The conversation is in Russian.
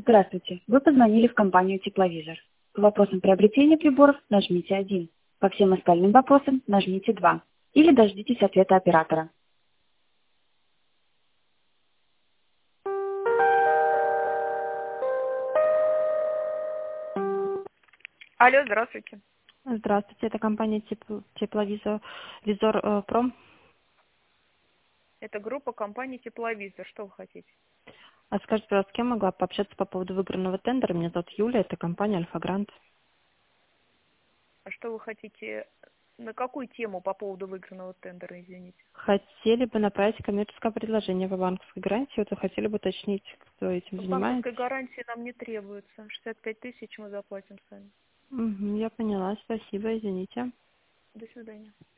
Здравствуйте. Вы позвонили в компанию «Тепловизор». По вопросам приобретения приборов нажмите 1. По всем остальным вопросам нажмите 2. Или дождитесь ответа оператора. Алло, здравствуйте. Здравствуйте, это компания Тепловизор Пром. Это группа компании «Тепловизор». Что вы хотите? А скажите, пожалуйста, с кем могла пообщаться по поводу выигранного тендера? Меня зовут Юлия, это компания Альфа Грант. А что вы хотите? На какую тему по поводу выигранного тендера, извините? Хотели бы направить коммерческое предложение по банковской гарантии. Вот вы хотели бы уточнить, кто этим Банковской занимается. гарантии нам не требуется. 65 тысяч мы заплатим сами. Я поняла, спасибо, извините. До свидания.